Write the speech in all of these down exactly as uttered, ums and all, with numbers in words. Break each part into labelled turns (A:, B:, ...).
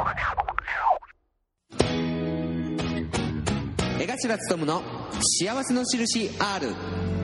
A: 江頭勉の幸せの印 R。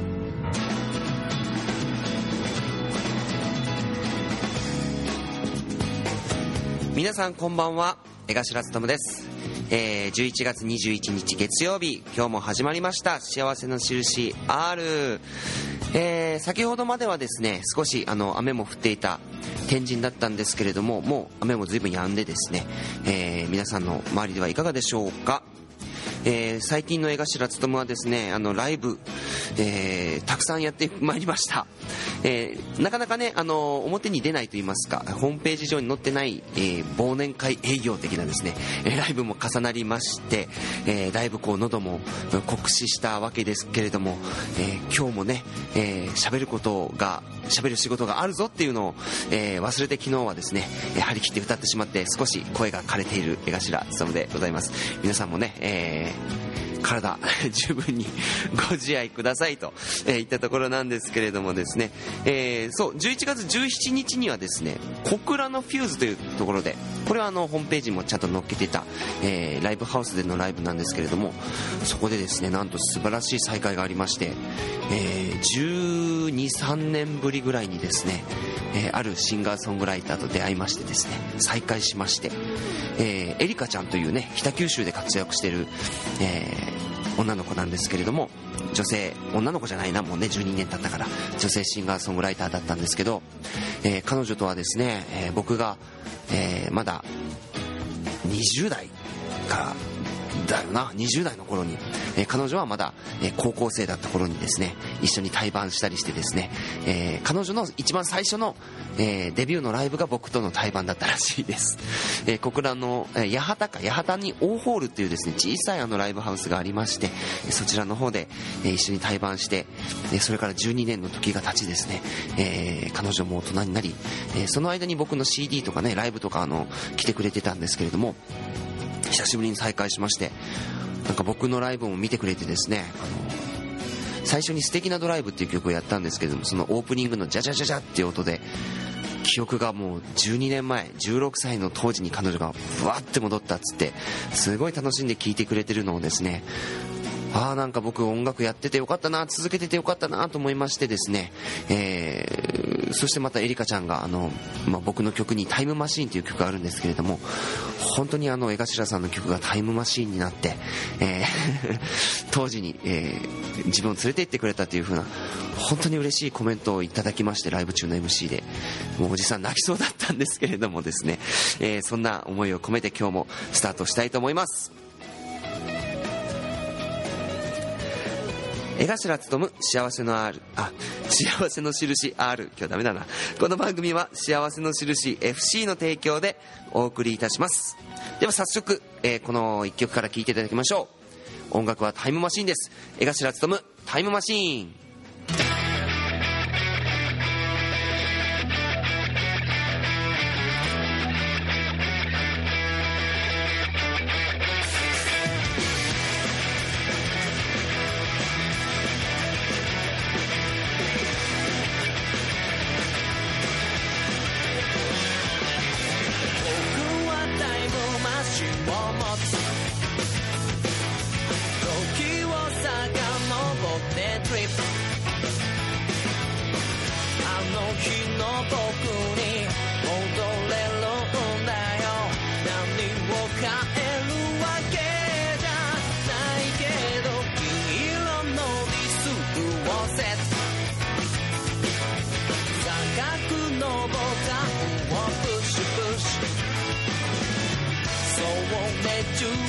A: 皆さんこんばんは、江頭勉です。えー、じゅういちがつにじゅういちにち月曜日、今日も始まりました幸せの印 R。えー、先ほどまではですね、少しあの雨も降っていた天神だったんですけれども、もう雨も随分止んでですね、えー、皆さんの周りではいかがでしょうか。えー、最近の江頭勉はですね、あのライブ、えー、たくさんやってまいりました。えー、なかなかね、あの表に出ないと言いますか、ホームページ上に載ってない、えー、忘年会営業的なですね、えー、ライブも重なりまして、えー、だいぶこう喉も酷使したわけですけれども、えー、今日もね、えー、喋ることが喋る仕事があるぞっていうのを、えー、忘れて昨日はですね、張り切って歌ってしまって少し声が枯れている江頭勉でございます。皆さんもね、えー体十分にご自愛くださいと、えー、いったところなんですけれどもですね、えー、そうじゅういちがつじゅうしちにちにはですね、小倉のフューズというところで、これはあのホームページもちゃんと載っけてた、えー、ライブハウスでのライブなんですけれども、そこでですね、なんと素晴らしい再会がありまして、えー、じゅうに、さんねんぶりぐらいにですね、えー、あるシンガーソングライターと出会いましてですね、再会しまして、えー、エリカちゃんというね、北九州で活躍している、えー女の子なんですけれども、女性女の子じゃないな、もうねじゅうにねん経ったから、女性シンガーソングライターだったんですけど、えー、彼女とはですね、えー、僕が、えー、まだにじゅうだいからだよな、にじゅうだいの頃に、えー、彼女はまだ、えー、高校生だった頃にですね、一緒に対バンしたりしてですね、えー、彼女の一番最初の、えー、デビューのライブが僕との対バンだったらしいです。えー、小倉の、えー、八幡か八幡に大ホールっていうですね、小さいあのライブハウスがありまして、そちらの方で、えー、一緒に対バンして、えー、それからじゅうにねんの時が経ちですね、えー、彼女も大人になり、えー、その間に僕の シーディー とかね、ライブとかあの来てくれてたんですけれども、久しぶりに再会しまして、なんか僕のライブも見てくれてですね、あの最初に素敵なドライブっていう曲をやったんですけれども、そのオープニングのジャジャジャジャっていう音で、記憶がもうじゅうにねんまえ、じゅうろくさいの当時に彼女がふわって戻ったっつって、すごい楽しんで聴いてくれてるのをですね、ああなんか僕音楽やっててよかったな、続けててよかったなと思いましてですね、えー、そしてまたエリカちゃんがあの、まあ、僕の曲にタイムマシーンという曲があるんですけれども、本当にあの江頭さんの曲がタイムマシーンになって、えー、当時に、えー、自分を連れて行ってくれたという風な本当に嬉しいコメントをいただきまして、ライブ中の エムシー でもうおじさん泣きそうだったんですけれどもですね、えー、そんな思いを込めて今日もスタートしたいと思います。江頭勉幸せの R、 あ、幸せの印 R、 今日ダメだな。この番組は幸せの印 エフシー の提供でお送りいたします。では早速、えー、このいっきょくから聴いていただきましょう。音楽はタイムマシーンです。江頭勉タイムマシーン。
B: そうね、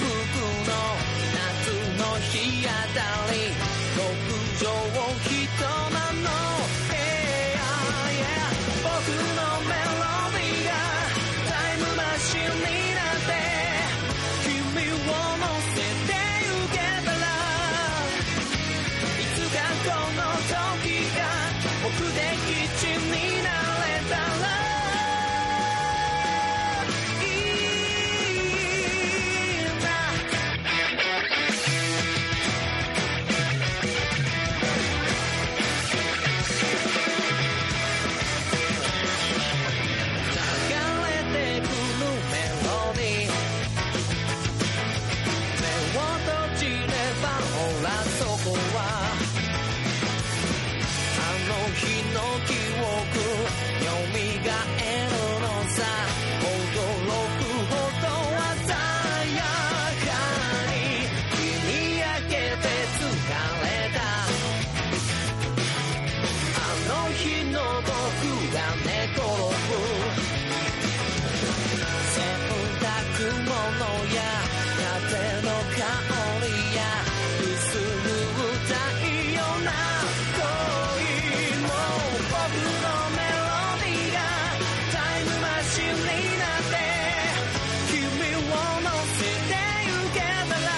A: や風の香りやくすぐったいような恋も僕のメロディーがタイムマシンになって君を乗せてゆけたら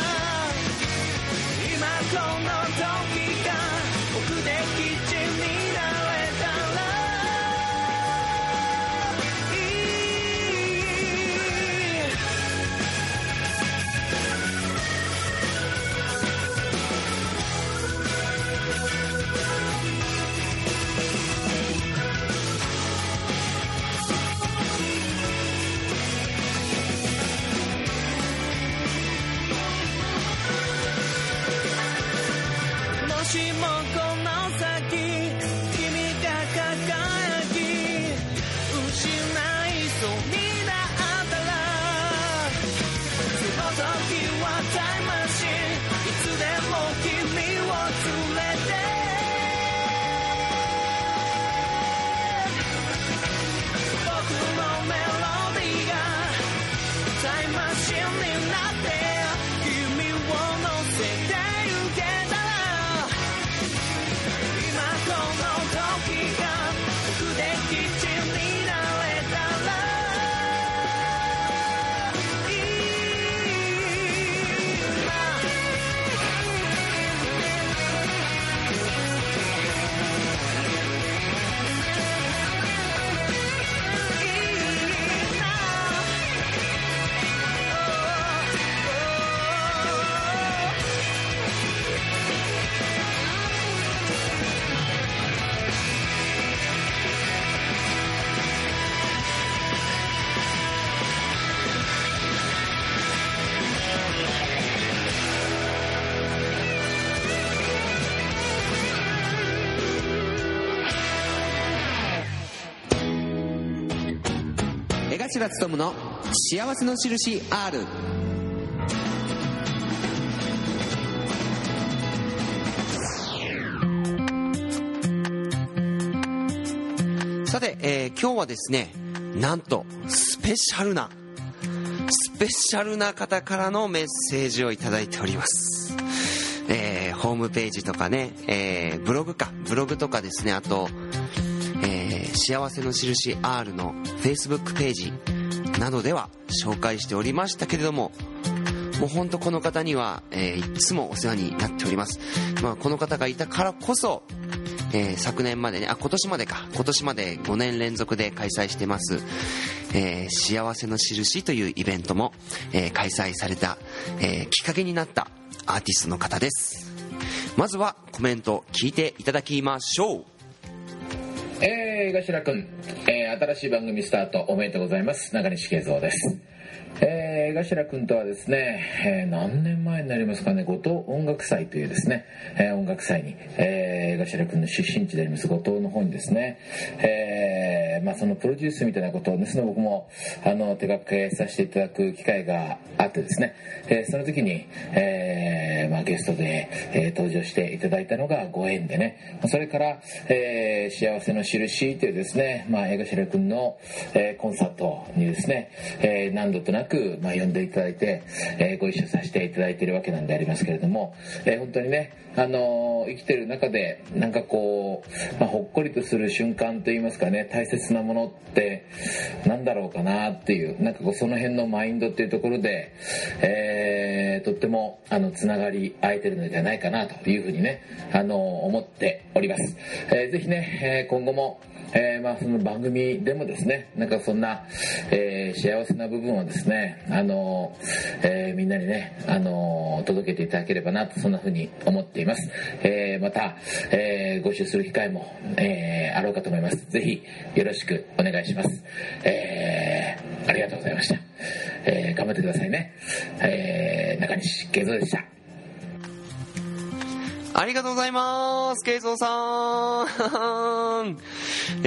A: 今この時が僕で基地になれたらいいもしもこの先君が輝き失いそうになったらその時はタイムマシンいつでも君を連れて僕のメロディーがタイムマシンになって君を乗せてゆけたら今この時が僕で基地になれたらいいな江頭勉の幸せの印 R。 さて、えー、今日はですね、なんとスペシャルなスペシャルな方からのメッセージをいただいております。えー、ホームページとかね、えー、ブログかブログとかですね、あとえー、幸せの印 R の Facebook ページなどでは紹介しておりましたけれども、もう本当この方には、えー、いつもお世話になっております。まあ、この方がいたからこそ、えー、昨年までね、あ、今年までか今年までごねん連続で開催してます、えー、幸せの印というイベントも、えー、開催された、えー、きっかけになったアーティストの方です。まずはコメント聞いていただきましょう。
B: えー、江頭くん、えー、新しい番組スタートおめでとうございます。中西慶三です。えー、江頭くんとはですね、えー、何年前になりますかね、後藤音楽祭というですね、えー、音楽祭に、えー、江頭くんの出身地であります後藤の方にですね、えー、まあそのプロデュースみたいなことをですね、僕もあの手掛けさせていただく機会があってですね、えー、その時に、えーまあ、ゲストで、えー、登場していただいたのがご縁でね、それから、えー、幸せの印というですね、まあ、江頭くんの、えー、コンサートにですね、えー、何度となく、まあ、呼んでいただいて、えー、ご一緒させていただいているわけなんでありますけれども、えー、本当にね、あのー、生きてる中でなんかこう、まあ、ほっこりとする瞬間といいますかね、大切なものってなんだろうかなっていう、なんかこうその辺のマインドっていうところで、えー、とってもあのつながり合えてるのではないかなというふうにね、あのー、思っております。えー、ぜひね、えー、今後もえー、まあその番組でもですね、なんかそんな、えー、幸せな部分をですね、あのーえー、みんなにね、あのー、届けていただければなと、そんな風に思っています。えー、また、えー、ご一緒する機会も、えー、あろうかと思います。ぜひよろしくお願いします。えー、ありがとうございました。えー、頑張ってくださいね。えー、中西慶三でした。
A: ありがとうございます、慶三さん。え、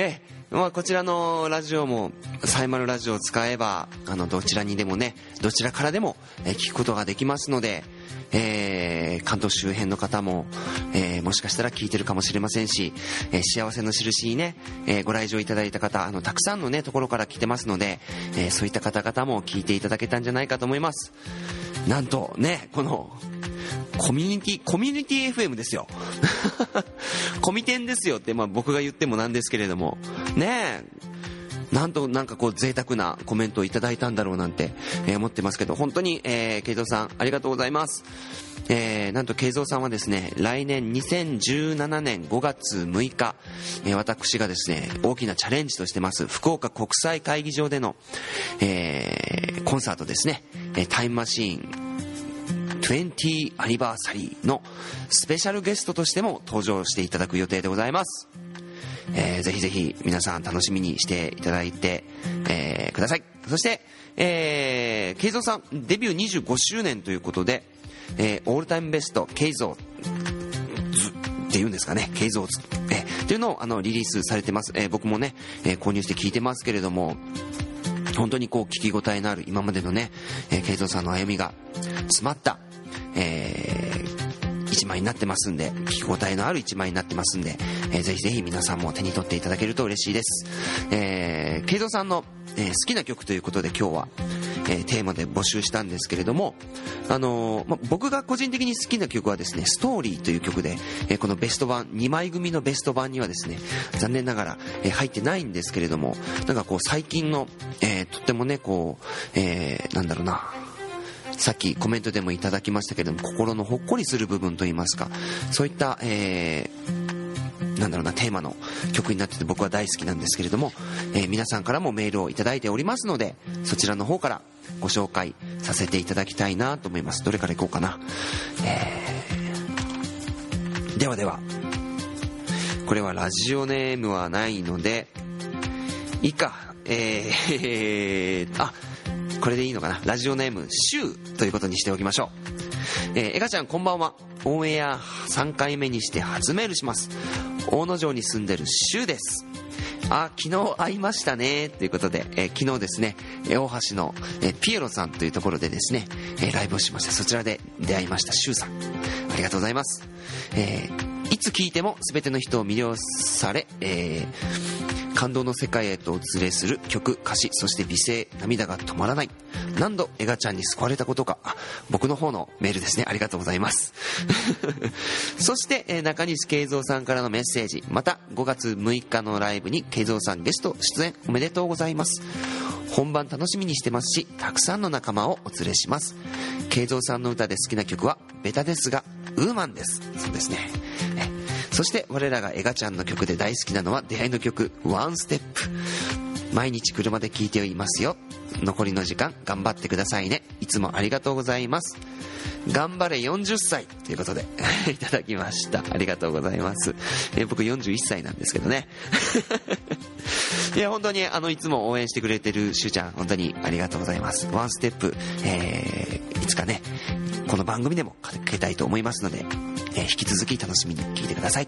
A: まあ、こちらのラジオもサイマルラジオを使えばあのどちらにでもねどちらからでも聞くことができますので、えー、関東周辺の方も、えー、もしかしたら聞いてるかもしれませんし、えー、幸せの印にね、えー、ご来場いただいた方あのたくさんのねところから来てますので、えー、そういった方々も聞いていただけたんじゃないかと思います。なんとねこのコミュニティコミュニティ エフエム ですよコミテンですよって、まあ、僕が言ってもなんですけれどもねえ、なんとなんかこう贅沢なコメントをいただいたんだろうなんて、えー、思ってますけど、本当に、えー、慶三さんありがとうございます。えー、なんと慶三さんはですね来年にせんじゅうななねんごがつむいか、えー、私がですね大きなチャレンジとしてます福岡国際会議場での、えー、コンサートですね、えー、タイムマシーンにじゅうアニバーサリーのスペシャルゲストとしても登場していただく予定でございます。えー、ぜひぜひ皆さん楽しみにしていただいて、えー、ください。そして、えー、慶三さんデビューにじゅうごしゅうねんということで、えー、オールタイムベスト慶三っていうんですかね、慶三図、えー、というのをあのリリースされてます。えー、僕もね、えー、購入して聞いてますけれども、本当にこう聞き応えのある今までのね、えー、慶三さんの歩みが詰まった、えー、一枚になってますんで、聞き応えのある一枚になってますんで、えー、ぜひぜひ皆さんも手に取っていただけると嬉しいです。えー、慶三さんの、えー、好きな曲ということで今日は、えー、テーマで募集したんですけれども、あのーま、僕が個人的に好きな曲はですねストーリーという曲で、えー、このベスト版にまい組のベスト版にはですね残念ながら、えー、入ってないんですけれども、なんかこう最近の、えー、とってもねこう、えー、なんだろうな、さっきコメントでもいただきましたけれども心のほっこりする部分といいますか、そういった、えー、なんだろうなテーマの曲になってて僕は大好きなんですけれども、えー、皆さんからもメールをいただいておりますので、そちらの方からご紹介させていただきたいなと思います。どれからいこうかな、えー、ではではこれはラジオネームはないのでいいか、えー、あこれでいいのかな、ラジオネームシューということにしておきましょう。えー、エガちゃんこんばんは。オンエアさんかいめにして初メールします。大野城に住んでるシューです。あ、昨日会いましたねということで、えー、昨日ですね大橋の、えー、ピエロさんというところでですね、えー、ライブをしました。そちらで出会いましたシューさん、ありがとうございます。えー、いつ聴いても全ての人を魅了され、えー、感動の世界へとお連れする曲、歌詞、そして美声、涙が止まらない。何度エガちゃんに救われたことか。あ、僕の方のメールですね、ありがとうございますそして、えー、中西慶三さんからのメッセージ、またごがつむいかのライブに慶三さんゲスト出演おめでとうございます。本番楽しみにしてますし、たくさんの仲間をお連れします。慶三さんの歌で好きな曲はベタですがウーマンです。そうですね。えそして我らがエガちゃんの曲で大好きなのは出会いの曲ワンステップ。毎日車で聴いていますよ。残りの時間頑張ってくださいね。いつもありがとうございます。頑張れよんじゅっさいということでいただきました。ありがとうございます。え僕よんじゅういっさいなんですけどねいや本当にあのいつも応援してくれてるしゅうちゃん、本当にありがとうございます。ワンステップ、えー、いつかねこの番組でもかけたいと思いますので、えー、引き続き楽しみに聞いてください。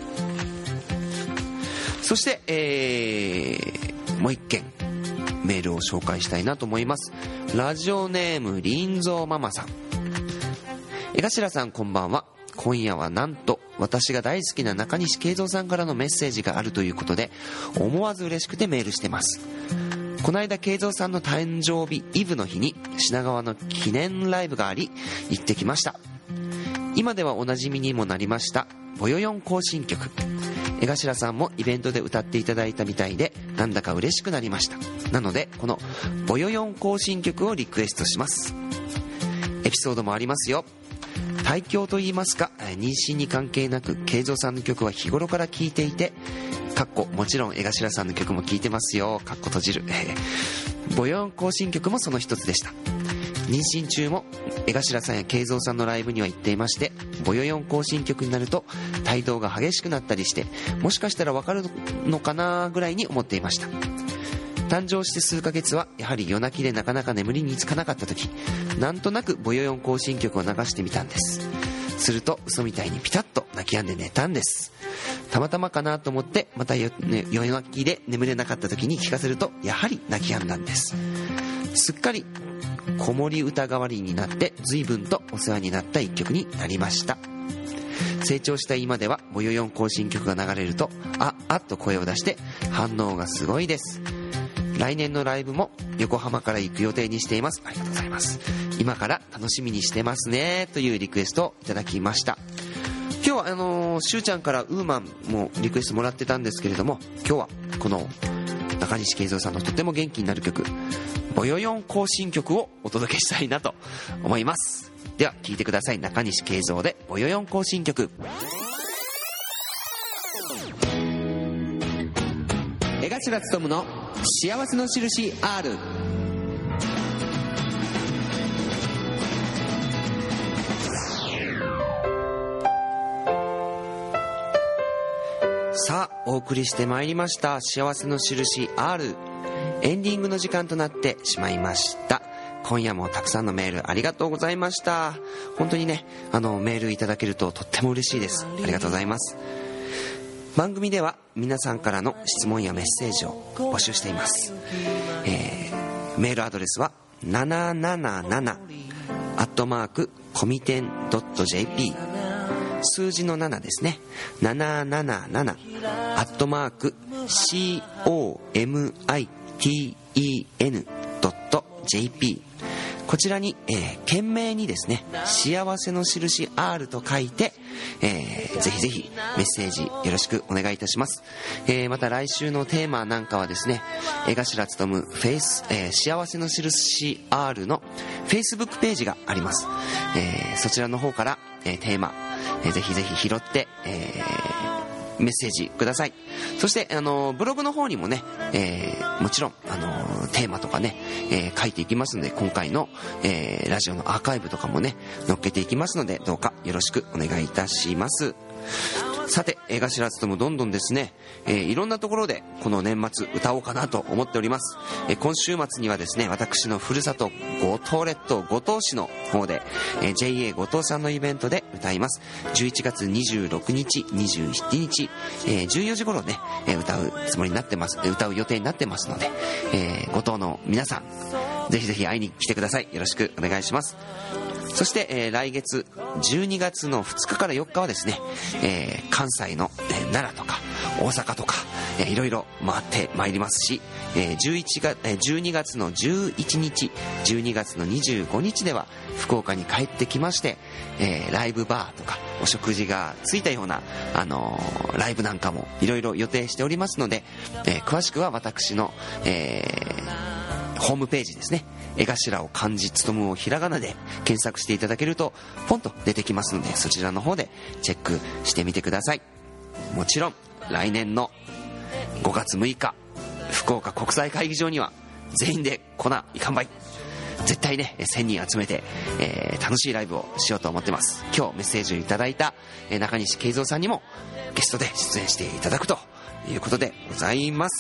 A: そして、えー、もう一件メールを紹介したいなと思います。ラジオネームりんぞうママさん。江頭さんこんばんは。今夜はなんと私が大好きな中西慶三さんからのメッセージがあるということで、思わず嬉しくてメールしてます。この間慶三さんの誕生日イブの日に品川の記念ライブがあり行ってきました。今ではおなじみにもなりましたぼよよん行進曲、江頭さんもイベントで歌っていただいたみたいでなんだか嬉しくなりました。なのでこのぼよよん行進曲をリクエストします。エピソードもありますよ。胎教と言いますか妊娠に関係なく慶三さんの曲は日頃から聴いていて、かっこもちろん江頭さんの曲も聴いてますよ、かっこ閉じるぼよよん行進曲もその一つでした。妊娠中も江頭さんや慶三さんのライブには行っていまして、ぼよよん行進曲になると胎動が激しくなったりして、もしかしたらわかるのかなぐらいに思っていました。誕生して数ヶ月はやはり夜泣きでなかなか眠りにつかなかった時、なんとなくぼよよん行進曲を流してみたんです。すると嘘みたいにピタッと泣き止んで寝たんです。 たまたまかなと思ってまた夜、ね、夜泣きで眠れなかった時に聞かせるとやはり泣き止んだんです。すっかり子守歌代わりになって随分とお世話になった一曲になりました。成長した今ではボヨヨン行進曲が流れるとああっと声を出して反応がすごいです。来年のライブも横浜から行く予定にしています。ありがとうございます。今から楽しみにしてますねというリクエストをいただきました。今日はあのー、しゅうちゃんからウーマンもリクエストもらってたんですけれども、今日はこの中西慶三さんのとても元気になる曲ボヨヨン行進曲をお届けしたいなと思います。では聴いてください。中西慶三でボヨヨン行進曲。江頭勉の幸せの印 R。 さあお送りしてまいりました幸せの印 R。 エンディングの時間となってしまいました。今夜もたくさんのメールありがとうございました。本当にね、あのメールいただけるととっても嬉しいです。ありがとうございます。番組では皆さんからの質問やメッセージを募集しています。えー、メールアドレスはなななななアットマークコミテン .jp、 数字のななですね。なななななアットマーク comiten.jp、 こちらに、えー、懸命にですね幸せの印 R と書いて、えー、ぜひぜひメッセージよろしくお願いいたします。えー、また来週のテーマなんかはですね、江頭勉フェイス、えー、幸せの印 R のフェイスブックページがあります。えー、そちらの方から、えー、テーマ、えー、ぜひぜひ拾って、えーメッセージください。そしてあのブログの方にもね、えー、もちろんあのテーマとかね、えー、書いていきますので、今回の、えー、ラジオのアーカイブとかもね載っけていきますので、どうかよろしくお願いいたします。さて江頭勉どんどんですね、えー、いろんなところでこの年末歌おうかなと思っております。えー、今週末にはですね、私のふるさと五島列島五島市の方で、えー、ジェイエー 五島さんのイベントで歌います。じゅういちがつにじゅうろくにちにじゅうしちにち、えー、じゅうよじ頃ね、えー、歌うつもりになってます、歌う予定になってますので、えー、五島の皆さんぜひぜひ会いに来てください。よろしくお願いします。そして、えー、来月じゅうにがつのふつかからよっかはですね、えー、関西の、えー、奈良とか大阪とか、えー、いろいろ回ってまいりますし、えー、じゅういちがつ、えー、じゅうにがつのじゅういちにち、じゅうにがつのにじゅうごにちでは福岡に帰ってきまして、えー、ライブバーとかお食事がついたような、あのー、ライブなんかもいろいろ予定しておりますので、えー、詳しくは私の、えー、ホームページですね、江頭を漢字勉をひらがなで検索していただけるとポンと出てきますので、そちらの方でチェックしてみてください。もちろん来年のごがつむいか福岡国際会議場には全員で粉いかんばい、絶対ねせんにん集めて、えー、楽しいライブをしようと思ってます。今日メッセージをいただいた、えー、中西慶三さんにもゲストで出演していただくということでございます。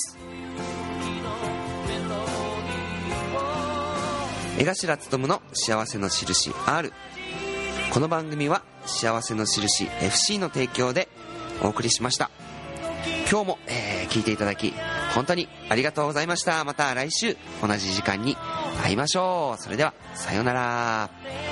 A: 江頭勉の幸せの印 R。 この番組は幸せの印 エフシー の提供でお送りしました。今日も、えー、聞いていただき本当にありがとうございました。また来週同じ時間に会いましょう。それではさようなら。